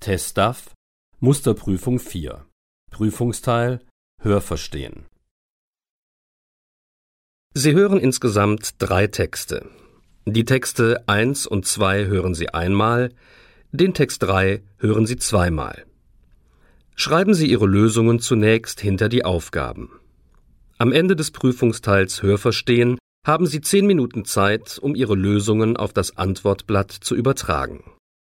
TestDAF Musterprüfung 4 Prüfungsteil Hörverstehen. Sie hören insgesamt 3 Texte. Die Texte 1 und 2 hören Sie einmal, den Text 3 hören Sie zweimal. Schreiben Sie Ihre Lösungen zunächst hinter die Aufgaben. Am Ende des Prüfungsteils Hörverstehen haben Sie 10 Minuten Zeit, um Ihre Lösungen auf das Antwortblatt zu übertragen.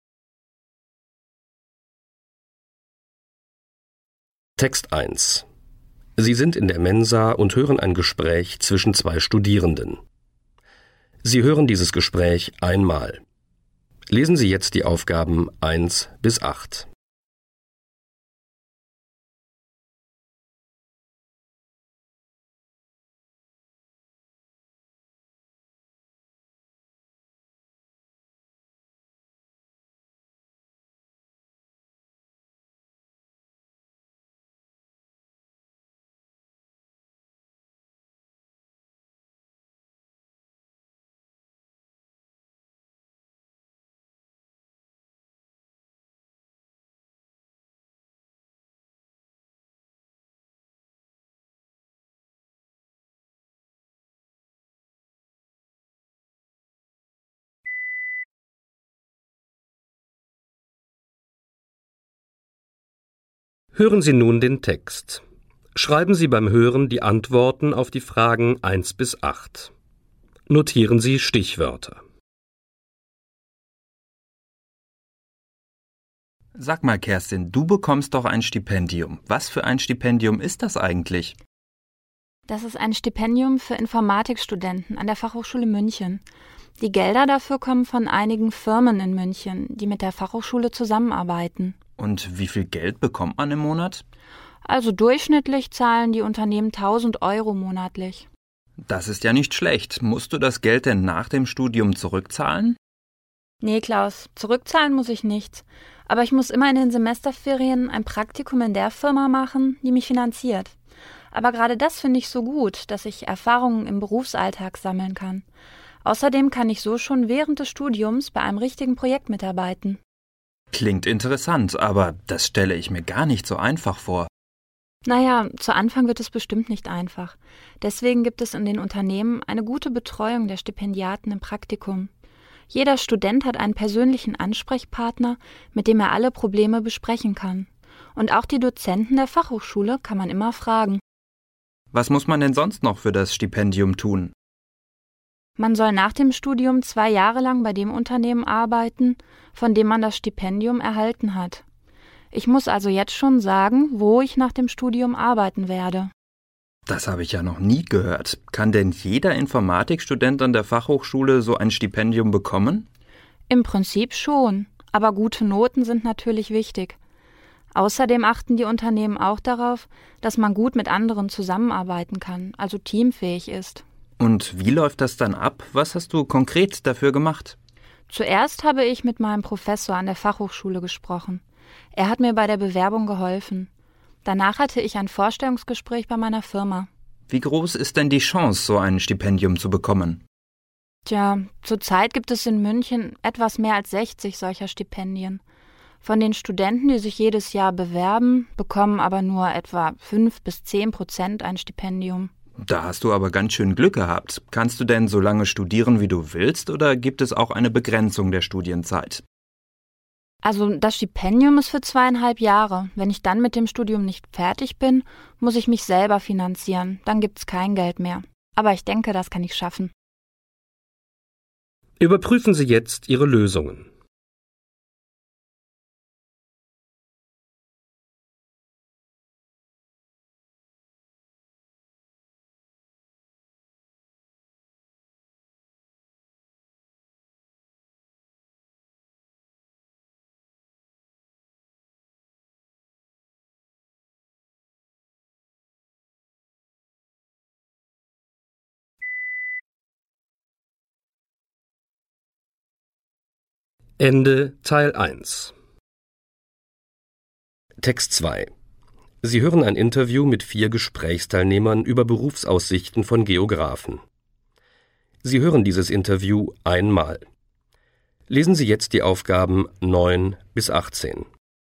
Text 1. Sie sind in der Mensa und hören ein Gespräch zwischen 2 Studierenden. Sie hören dieses Gespräch einmal. Lesen Sie jetzt die Aufgaben 1 bis 8. Hören Sie nun den Text. Schreiben Sie beim Hören die Antworten auf die Fragen 1 bis 8. Notieren Sie Stichwörter. Sag mal, Kerstin, du bekommst doch ein Stipendium. Was für ein Stipendium ist das eigentlich? Das ist ein Stipendium für Informatikstudenten an der Fachhochschule München. Die Gelder dafür kommen von einigen Firmen in München, die mit der Fachhochschule zusammenarbeiten. Und wie viel Geld bekommt man im Monat? Also durchschnittlich zahlen die Unternehmen 1.000 € monatlich. Das ist ja nicht schlecht. Musst du das Geld denn nach dem Studium zurückzahlen? Nee, Klaus, zurückzahlen muss ich nichts. Aber ich muss immer in den Semesterferien ein Praktikum in der Firma machen, die mich finanziert. Aber gerade das finde ich so gut, dass ich Erfahrungen im Berufsalltag sammeln kann. Außerdem kann ich so schon während des Studiums bei einem richtigen Projekt mitarbeiten. Klingt interessant, aber das stelle ich mir gar nicht so einfach vor. Naja, zu Anfang wird es bestimmt nicht einfach. Deswegen gibt es in den Unternehmen eine gute Betreuung der Stipendiaten im Praktikum. Jeder Student hat einen persönlichen Ansprechpartner, mit dem er alle Probleme besprechen kann. Und auch die Dozenten der Fachhochschule kann man immer fragen. Was muss man denn sonst noch für das Stipendium tun? Man soll nach dem Studium 2 Jahre lang bei dem Unternehmen arbeiten, von dem man das Stipendium erhalten hat. Ich muss also jetzt schon sagen, wo ich nach dem Studium arbeiten werde. Das habe ich ja noch nie gehört. Kann denn jeder Informatikstudent an der Fachhochschule so ein Stipendium bekommen? Im Prinzip schon, aber gute Noten sind natürlich wichtig. Außerdem achten die Unternehmen auch darauf, dass man gut mit anderen zusammenarbeiten kann, also teamfähig ist. Und wie läuft das dann ab? Was hast du konkret dafür gemacht? Zuerst habe ich mit meinem Professor an der Fachhochschule gesprochen. Er hat mir bei der Bewerbung geholfen. Danach hatte ich ein Vorstellungsgespräch bei meiner Firma. Wie groß ist denn die Chance, so ein Stipendium zu bekommen? Tja, zurzeit gibt es in München etwas mehr als 60 solcher Stipendien. Von den Studenten, die sich jedes Jahr bewerben, bekommen aber nur etwa 5-10% ein Stipendium. Da hast du aber ganz schön Glück gehabt. Kannst du denn so lange studieren, wie du willst, oder gibt es auch eine Begrenzung der Studienzeit? Also das Stipendium ist für 2,5 Jahre. Wenn ich dann mit dem Studium nicht fertig bin, muss ich mich selber finanzieren. Dann gibt's kein Geld mehr. Aber ich denke, das kann ich schaffen. Überprüfen Sie jetzt Ihre Lösungen. Ende Teil 1. Text 2. Sie hören ein Interview mit 4 Gesprächsteilnehmern über Berufsaussichten von Geographen. Sie hören dieses Interview einmal. Lesen Sie jetzt die Aufgaben 9 bis 18.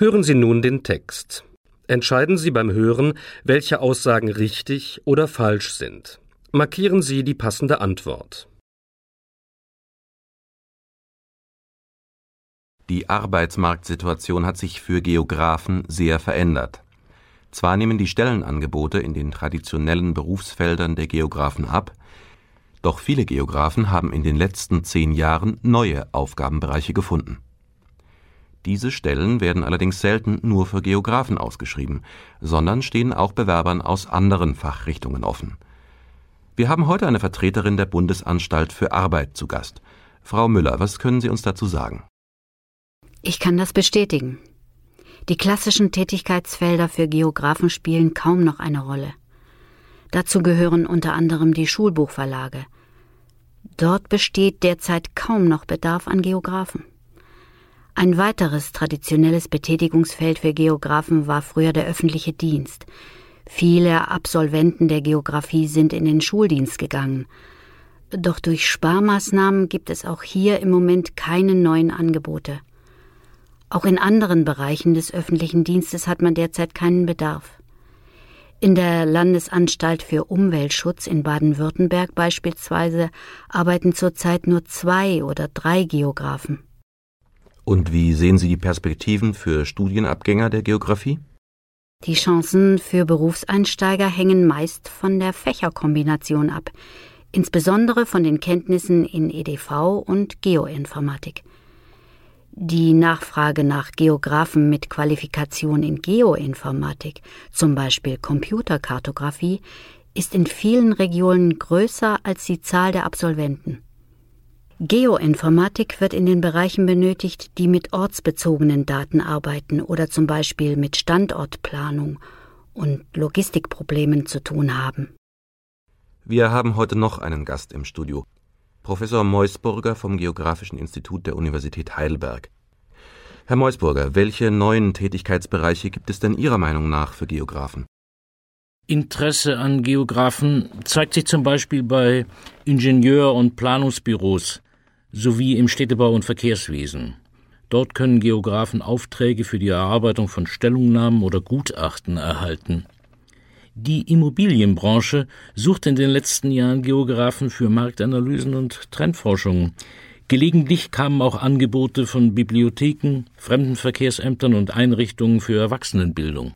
Hören Sie nun den Text. Entscheiden Sie beim Hören, welche Aussagen richtig oder falsch sind. Markieren Sie die passende Antwort. Die Arbeitsmarktsituation hat sich für Geographen sehr verändert. Zwar nehmen die Stellenangebote in den traditionellen Berufsfeldern der Geographen ab, doch viele Geographen haben in den letzten 10 Jahren neue Aufgabenbereiche gefunden. Diese Stellen werden allerdings selten nur für Geographen ausgeschrieben, sondern stehen auch Bewerbern aus anderen Fachrichtungen offen. Wir haben heute eine Vertreterin der Bundesanstalt für Arbeit zu Gast. Frau Müller, was können Sie uns dazu sagen? Ich kann das bestätigen. Die klassischen Tätigkeitsfelder für Geographen spielen kaum noch eine Rolle. Dazu gehören unter anderem die Schulbuchverlage. Dort besteht derzeit kaum noch Bedarf an Geographen. Ein weiteres traditionelles Betätigungsfeld für Geographen war früher der öffentliche Dienst. Viele Absolventen der Geographie sind in den Schuldienst gegangen. Doch durch Sparmaßnahmen gibt es auch hier im Moment keine neuen Angebote. Auch in anderen Bereichen des öffentlichen Dienstes hat man derzeit keinen Bedarf. In der Landesanstalt für Umweltschutz in Baden-Württemberg beispielsweise arbeiten zurzeit nur 2 oder 3 Geographen. Und wie sehen Sie die Perspektiven für Studienabgänger der Geographie? Die Chancen für Berufseinsteiger hängen meist von der Fächerkombination ab, insbesondere von den Kenntnissen in EDV und Geoinformatik. Die Nachfrage nach Geographen mit Qualifikation in Geoinformatik, zum Beispiel Computerkartographie, ist in vielen Regionen größer als die Zahl der Absolventen. Geoinformatik wird in den Bereichen benötigt, die mit ortsbezogenen Daten arbeiten oder zum Beispiel mit Standortplanung und Logistikproblemen zu tun haben. Wir haben heute noch einen Gast im Studio. Professor Meusburger vom Geographischen Institut der Universität Heidelberg. Herr Meusburger, welche neuen Tätigkeitsbereiche gibt es denn Ihrer Meinung nach für Geographen? Interesse an Geographen zeigt sich zum Beispiel bei Ingenieur- und Planungsbüros sowie im Städtebau- und Verkehrswesen. Dort können Geographen Aufträge für die Erarbeitung von Stellungnahmen oder Gutachten erhalten. Die Immobilienbranche sucht in den letzten Jahren Geographen für Marktanalysen und Trendforschung. Gelegentlich kamen auch Angebote von Bibliotheken, Fremdenverkehrsämtern und Einrichtungen für Erwachsenenbildung.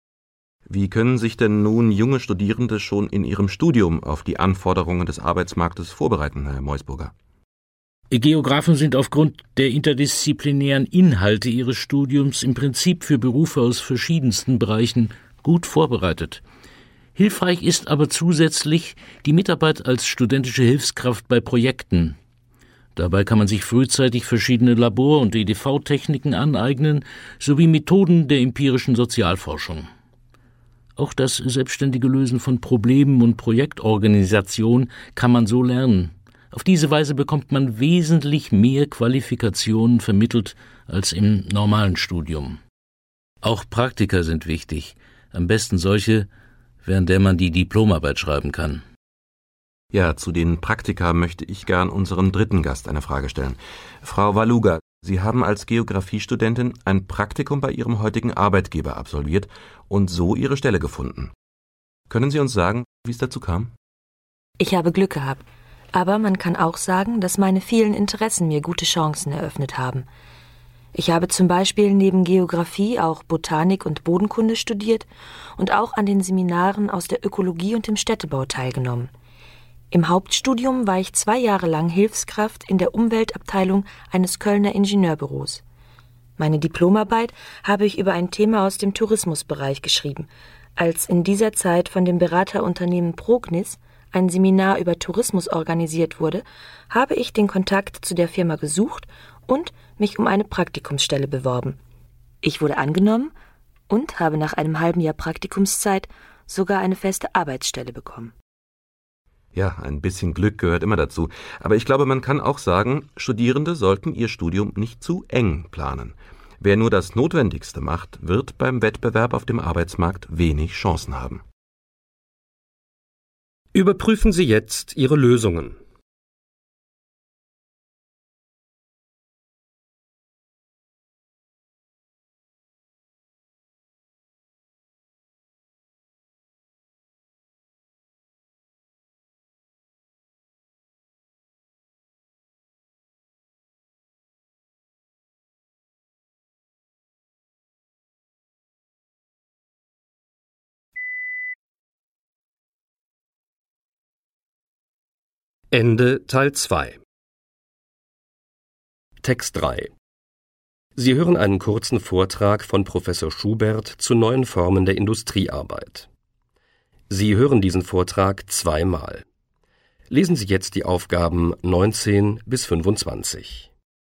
Wie können sich denn nun junge Studierende schon in ihrem Studium auf die Anforderungen des Arbeitsmarktes vorbereiten, Herr Meusburger? Geographen sind aufgrund der interdisziplinären Inhalte ihres Studiums im Prinzip für Berufe aus verschiedensten Bereichen gut vorbereitet. Hilfreich ist aber zusätzlich die Mitarbeit als studentische Hilfskraft bei Projekten. Dabei kann man sich frühzeitig verschiedene Labor- und EDV-Techniken aneignen, sowie Methoden der empirischen Sozialforschung. Auch das selbstständige Lösen von Problemen und Projektorganisation kann man so lernen. Auf diese Weise bekommt man wesentlich mehr Qualifikationen vermittelt als im normalen Studium. Auch Praktika sind wichtig, am besten solche, während der man die Diplomarbeit schreiben kann. Ja, zu den Praktika möchte ich gern unserem dritten Gast eine Frage stellen. Frau Waluga, Sie haben als Geografiestudentin ein Praktikum bei Ihrem heutigen Arbeitgeber absolviert und so Ihre Stelle gefunden. Können Sie uns sagen, wie es dazu kam? Ich habe Glück gehabt, aber man kann auch sagen, dass meine vielen Interessen mir gute Chancen eröffnet haben. Ich habe zum Beispiel neben Geografie auch Botanik und Bodenkunde studiert und auch an den Seminaren aus der Ökologie und dem Städtebau teilgenommen. Im Hauptstudium war ich 2 Jahre lang Hilfskraft in der Umweltabteilung eines Kölner Ingenieurbüros. Meine Diplomarbeit habe ich über ein Thema aus dem Tourismusbereich geschrieben, als in dieser Zeit von dem Beraterunternehmen Prognis ein Seminar über Tourismus organisiert wurde, habe ich den Kontakt zu der Firma gesucht und mich um eine Praktikumsstelle beworben. Ich wurde angenommen und habe nach einem halben Jahr Praktikumszeit sogar eine feste Arbeitsstelle bekommen. Ja, ein bisschen Glück gehört immer dazu. Aber ich glaube, man kann auch sagen, Studierende sollten ihr Studium nicht zu eng planen. Wer nur das Notwendigste macht, wird beim Wettbewerb auf dem Arbeitsmarkt wenig Chancen haben. Überprüfen Sie jetzt Ihre Lösungen. Ende Teil 2. Text 3. Sie hören einen kurzen Vortrag von Professor Schubert zu neuen Formen der Industriearbeit. Sie hören diesen Vortrag zweimal. Lesen Sie jetzt die Aufgaben 19 bis 25.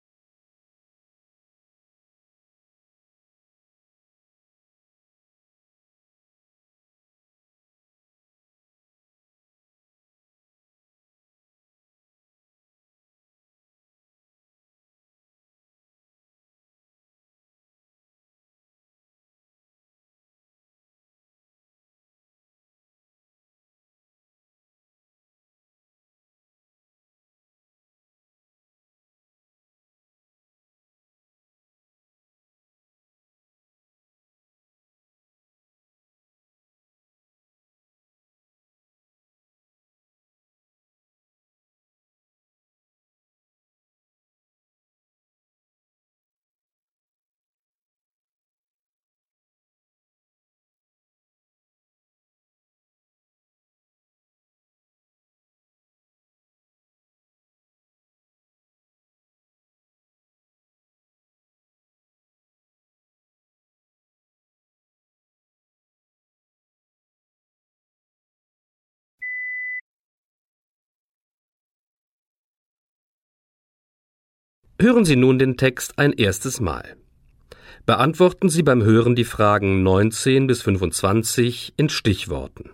Hören Sie nun den Text ein erstes Mal. Beantworten Sie beim Hören die Fragen 19 bis 25 in Stichworten.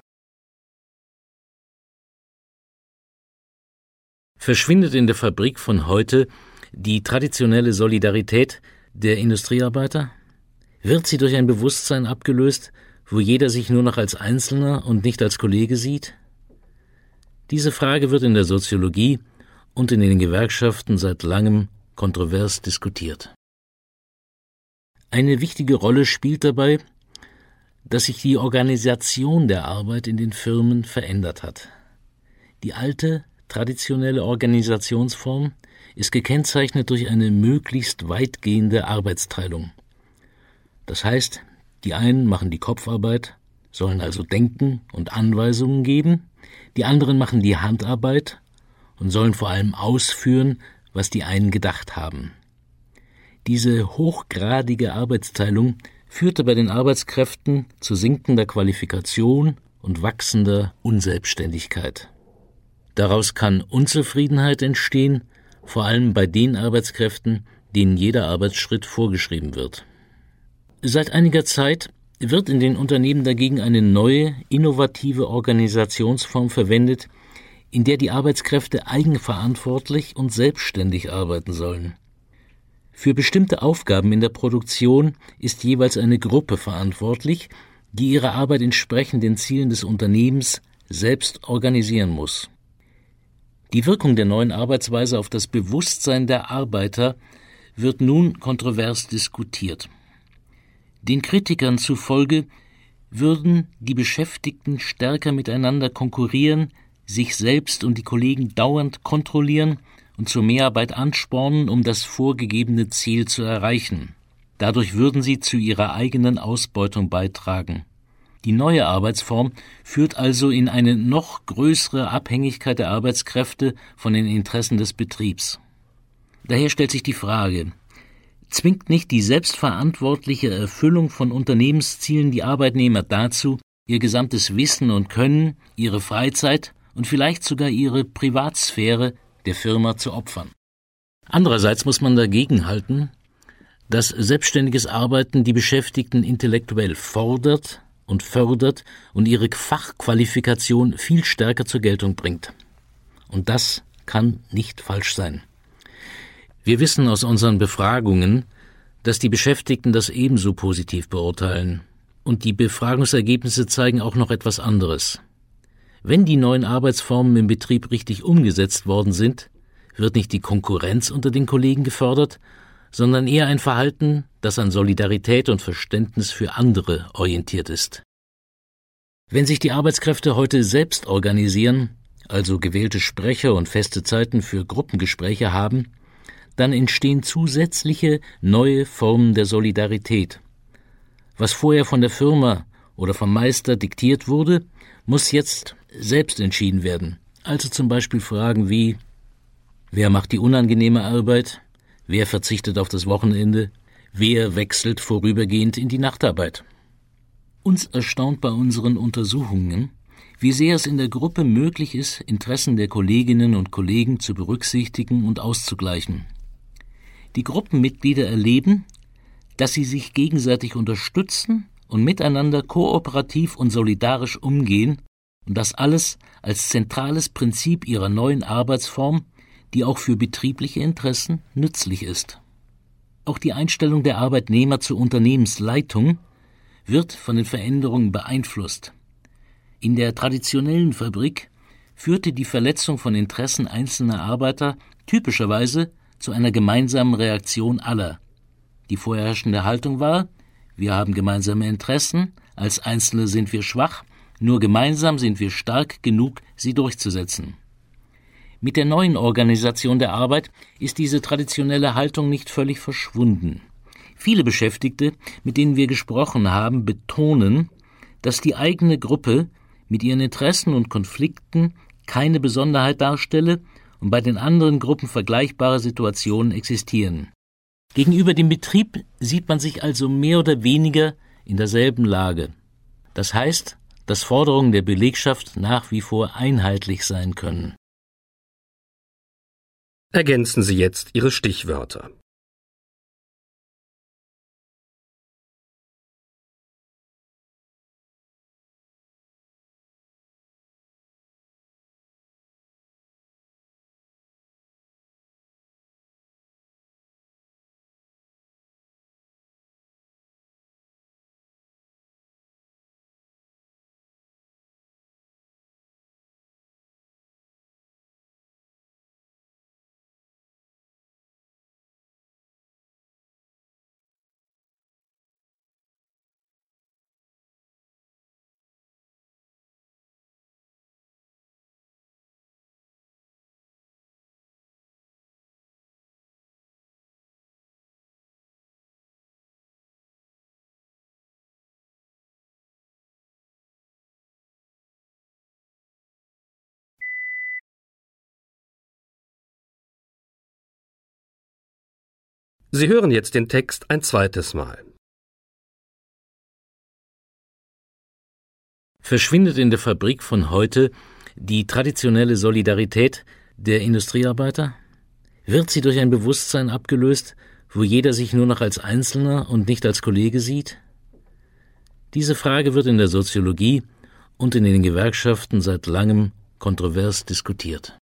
Verschwindet in der Fabrik von heute die traditionelle Solidarität der Industriearbeiter? Wird sie durch ein Bewusstsein abgelöst, wo jeder sich nur noch als Einzelner und nicht als Kollege sieht? Diese Frage wird in der Soziologie und in den Gewerkschaften seit langem kontrovers diskutiert. Eine wichtige Rolle spielt dabei, dass sich die Organisation der Arbeit in den Firmen verändert hat. Die alte, traditionelle Organisationsform ist gekennzeichnet durch eine möglichst weitgehende Arbeitsteilung. Das heißt, die einen machen die Kopfarbeit, sollen also denken und Anweisungen geben, die anderen machen die Handarbeit und sollen vor allem ausführen, was die einen gedacht haben. Diese hochgradige Arbeitsteilung führte bei den Arbeitskräften zu sinkender Qualifikation und wachsender Unselbstständigkeit. Daraus kann Unzufriedenheit entstehen, vor allem bei den Arbeitskräften, denen jeder Arbeitsschritt vorgeschrieben wird. Seit einiger Zeit wird in den Unternehmen dagegen eine neue, innovative Organisationsform verwendet, in der die Arbeitskräfte eigenverantwortlich und selbstständig arbeiten sollen. Für bestimmte Aufgaben in der Produktion ist jeweils eine Gruppe verantwortlich, die ihre Arbeit entsprechend den Zielen des Unternehmens selbst organisieren muss. Die Wirkung der neuen Arbeitsweise auf das Bewusstsein der Arbeiter wird nun kontrovers diskutiert. Den Kritikern zufolge würden die Beschäftigten stärker miteinander konkurrieren, sich selbst und die Kollegen dauernd kontrollieren und zur Mehrarbeit anspornen, um das vorgegebene Ziel zu erreichen. Dadurch würden sie zu ihrer eigenen Ausbeutung beitragen. Die neue Arbeitsform führt also in eine noch größere Abhängigkeit der Arbeitskräfte von den Interessen des Betriebs. Daher stellt sich die Frage: Zwingt nicht die selbstverantwortliche Erfüllung von Unternehmenszielen die Arbeitnehmer dazu, ihr gesamtes Wissen und Können, ihre Freizeit und vielleicht sogar ihre Privatsphäre der Firma zu opfern? Andererseits muss man dagegen halten, dass selbstständiges Arbeiten die Beschäftigten intellektuell fordert und fördert und ihre Fachqualifikation viel stärker zur Geltung bringt. Und das kann nicht falsch sein. Wir wissen aus unseren Befragungen, dass die Beschäftigten das ebenso positiv beurteilen. Und die Befragungsergebnisse zeigen auch noch etwas anderes. Wenn die neuen Arbeitsformen im Betrieb richtig umgesetzt worden sind, wird nicht die Konkurrenz unter den Kollegen gefördert, sondern eher ein Verhalten, das an Solidarität und Verständnis für andere orientiert ist. Wenn sich die Arbeitskräfte heute selbst organisieren, also gewählte Sprecher und feste Zeiten für Gruppengespräche haben, dann entstehen zusätzliche neue Formen der Solidarität. Was vorher von der Firma oder vom Meister diktiert wurde, muss jetzt selbst entschieden werden, Also zum Beispiel Fragen wie: Wer macht die unangenehme Arbeit? Wer verzichtet auf das Wochenende? Wer wechselt vorübergehend in die Nachtarbeit? Uns erstaunt bei unseren Untersuchungen, wie sehr es in der Gruppe möglich ist, Interessen der Kolleginnen und Kollegen zu berücksichtigen und auszugleichen. Die Gruppenmitglieder erleben, dass sie sich gegenseitig unterstützen und miteinander kooperativ und solidarisch umgehen, und das alles als zentrales Prinzip ihrer neuen Arbeitsform, die auch für betriebliche Interessen nützlich ist. Auch die Einstellung der Arbeitnehmer zur Unternehmensleitung wird von den Veränderungen beeinflusst. In der traditionellen Fabrik führte die Verletzung von Interessen einzelner Arbeiter typischerweise zu einer gemeinsamen Reaktion aller. Die vorherrschende Haltung war: Wir haben gemeinsame Interessen, als Einzelne sind wir schwach, nur gemeinsam sind wir stark genug, sie durchzusetzen. Mit der neuen Organisation der Arbeit ist diese traditionelle Haltung nicht völlig verschwunden. Viele Beschäftigte, mit denen wir gesprochen haben, betonen, dass die eigene Gruppe mit ihren Interessen und Konflikten keine Besonderheit darstelle und bei den anderen Gruppen vergleichbare Situationen existieren. Gegenüber dem Betrieb sieht man sich also mehr oder weniger in derselben Lage. Das heißt, dass Forderungen der Belegschaft nach wie vor einheitlich sein können. Ergänzen Sie jetzt Ihre Stichwörter. Sie hören jetzt den Text ein zweites Mal. Verschwindet in der Fabrik von heute die traditionelle Solidarität der Industriearbeiter? Wird sie durch ein Bewusstsein abgelöst, wo jeder sich nur noch als Einzelner und nicht als Kollege sieht? Diese Frage wird in der Soziologie und in den Gewerkschaften seit langem kontrovers diskutiert.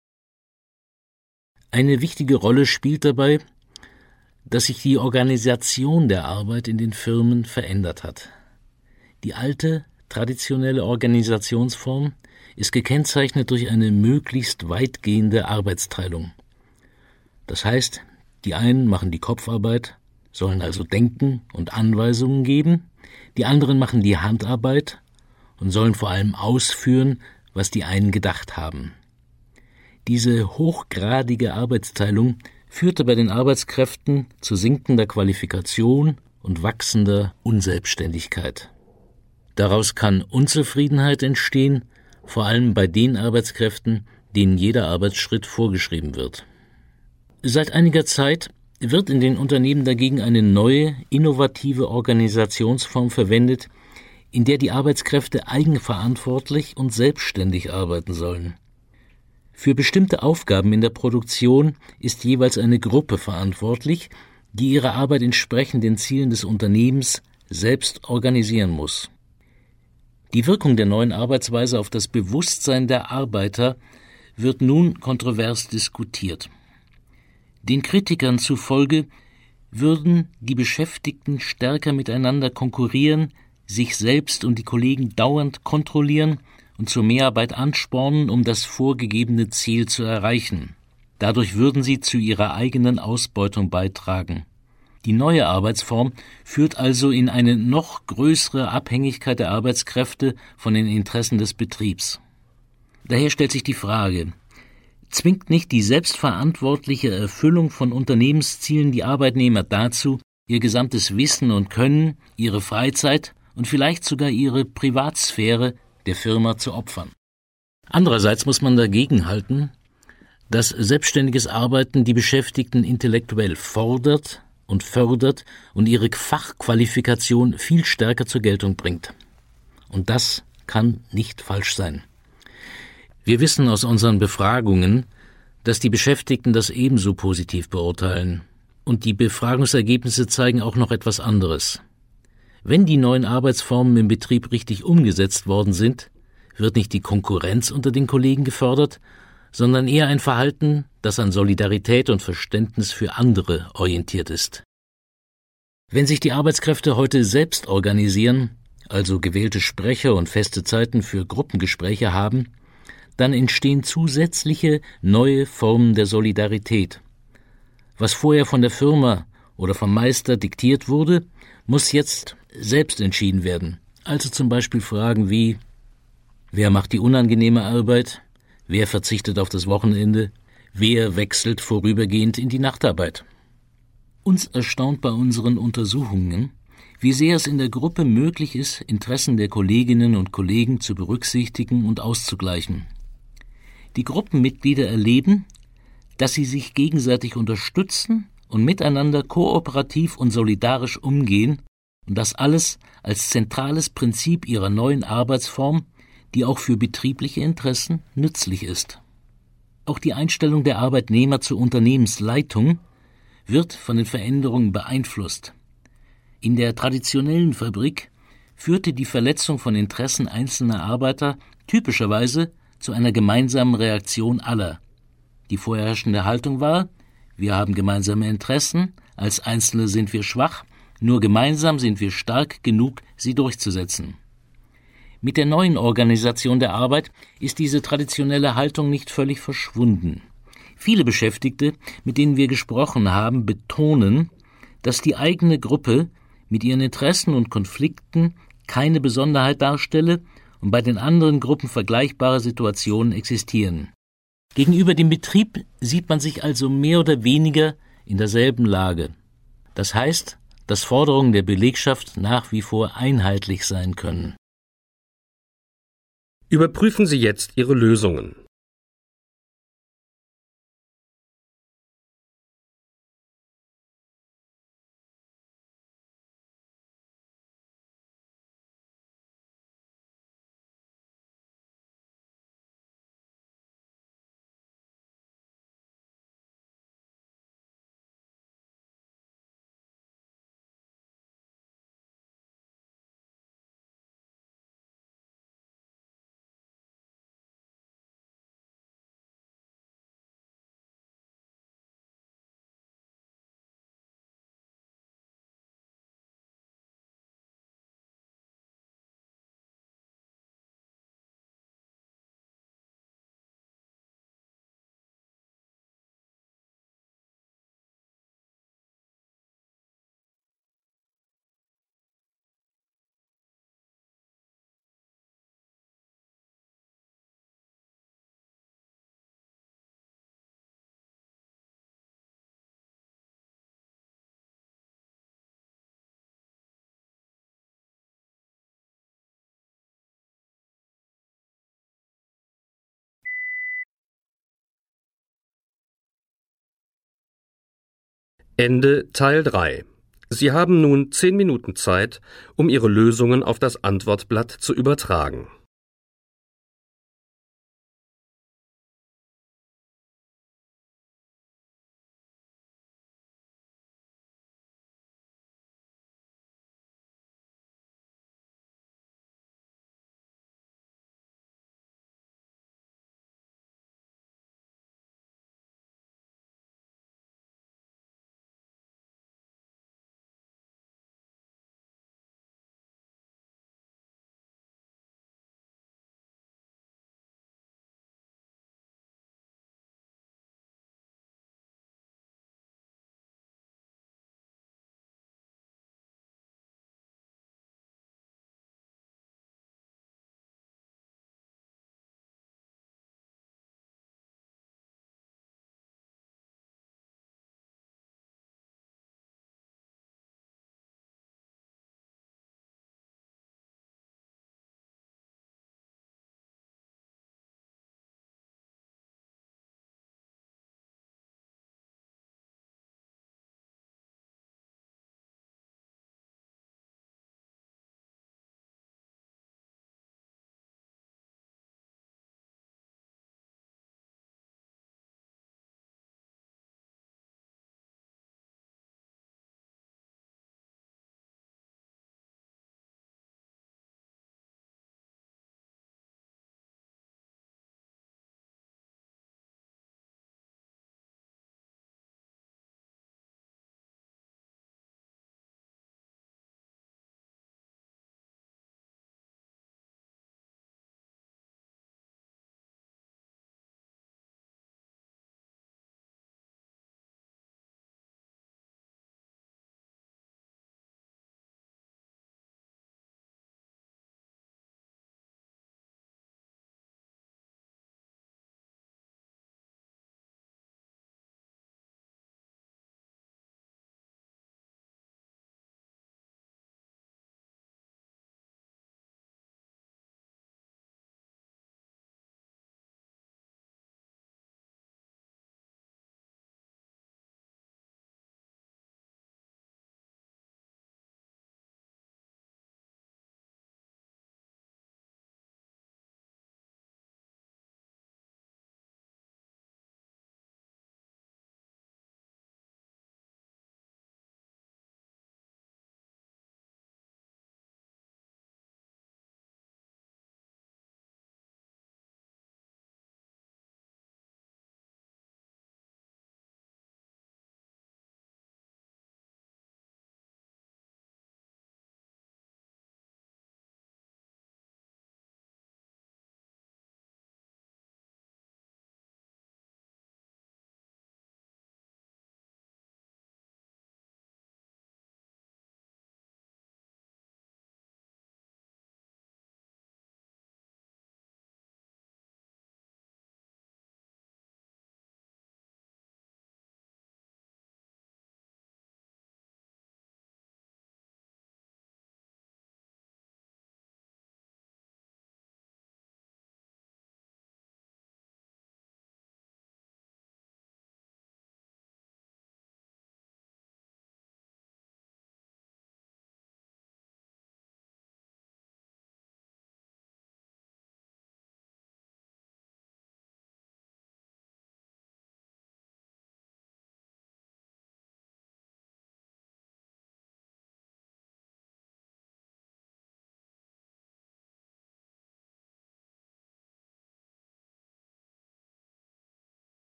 Eine wichtige Rolle spielt dabei, dass sich die Organisation der Arbeit in den Firmen verändert hat. Die alte, traditionelle Organisationsform ist gekennzeichnet durch eine möglichst weitgehende Arbeitsteilung. Das heißt, die einen machen die Kopfarbeit, sollen also denken und Anweisungen geben, die anderen machen die Handarbeit und sollen vor allem ausführen, was die einen gedacht haben. Diese hochgradige Arbeitsteilung führte bei den Arbeitskräften zu sinkender Qualifikation und wachsender Unselbstständigkeit. Daraus kann Unzufriedenheit entstehen, vor allem bei den Arbeitskräften, denen jeder Arbeitsschritt vorgeschrieben wird. Seit einiger Zeit wird in den Unternehmen dagegen eine neue, innovative Organisationsform verwendet, in der die Arbeitskräfte eigenverantwortlich und selbstständig arbeiten sollen. Für bestimmte Aufgaben in der Produktion ist jeweils eine Gruppe verantwortlich, die ihre Arbeit entsprechend den Zielen des Unternehmens selbst organisieren muss. Die Wirkung der neuen Arbeitsweise auf das Bewusstsein der Arbeiter wird nun kontrovers diskutiert. Den Kritikern zufolge würden die Beschäftigten stärker miteinander konkurrieren, sich selbst und die Kollegen dauernd kontrollieren und zur Mehrarbeit anspornen, um das vorgegebene Ziel zu erreichen. Dadurch würden sie zu ihrer eigenen Ausbeutung beitragen. Die neue Arbeitsform führt also in eine noch größere Abhängigkeit der Arbeitskräfte von den Interessen des Betriebs. Daher stellt sich die Frage: Zwingt nicht die selbstverantwortliche Erfüllung von Unternehmenszielen die Arbeitnehmer dazu, ihr gesamtes Wissen und Können, ihre Freizeit und vielleicht sogar ihre Privatsphäre der Firma zu opfern? Andererseits muss man dagegenhalten, dass selbstständiges Arbeiten die Beschäftigten intellektuell fordert und fördert und ihre Fachqualifikation viel stärker zur Geltung bringt. Und das kann nicht falsch sein. Wir wissen aus unseren Befragungen, dass die Beschäftigten das ebenso positiv beurteilen. Und die Befragungsergebnisse zeigen auch noch etwas anderes. Wenn die neuen Arbeitsformen im Betrieb richtig umgesetzt worden sind, wird nicht die Konkurrenz unter den Kollegen gefördert, sondern eher ein Verhalten, das an Solidarität und Verständnis für andere orientiert ist. Wenn sich die Arbeitskräfte heute selbst organisieren, also gewählte Sprecher und feste Zeiten für Gruppengespräche haben, dann entstehen zusätzliche neue Formen der Solidarität. Was vorher von der Firma oder vom Meister diktiert wurde, muss jetzt selbst entschieden werden. Also zum Beispiel Fragen wie: Wer macht die unangenehme Arbeit? Wer verzichtet auf das Wochenende? Wer wechselt vorübergehend in die Nachtarbeit? Uns erstaunt bei unseren Untersuchungen, wie sehr es in der Gruppe möglich ist, Interessen der Kolleginnen und Kollegen zu berücksichtigen und auszugleichen. Die Gruppenmitglieder erleben, dass sie sich gegenseitig unterstützen und miteinander kooperativ und solidarisch umgehen, und das alles als zentrales Prinzip ihrer neuen Arbeitsform, die auch für betriebliche Interessen nützlich ist. Auch die Einstellung der Arbeitnehmer zur Unternehmensleitung wird von den Veränderungen beeinflusst. In der traditionellen Fabrik führte die Verletzung von Interessen einzelner Arbeiter typischerweise zu einer gemeinsamen Reaktion aller. Die vorherrschende Haltung war: Wir haben gemeinsame Interessen, als Einzelne sind wir schwach, nur gemeinsam sind wir stark genug, sie durchzusetzen. Mit der neuen Organisation der Arbeit ist diese traditionelle Haltung nicht völlig verschwunden. Viele Beschäftigte, mit denen wir gesprochen haben, betonen, dass die eigene Gruppe mit ihren Interessen und Konflikten keine Besonderheit darstelle und bei den anderen Gruppen vergleichbare Situationen existieren. Gegenüber dem Betrieb sieht man sich also mehr oder weniger in derselben Lage. Das heißt, dass Forderungen der Belegschaft nach wie vor einheitlich sein können. Überprüfen Sie jetzt Ihre Lösungen. Ende Teil 3. Sie haben nun 10 Minuten Zeit, um Ihre Lösungen auf das Antwortblatt zu übertragen.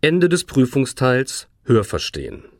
Ende des Prüfungsteils Hörverstehen.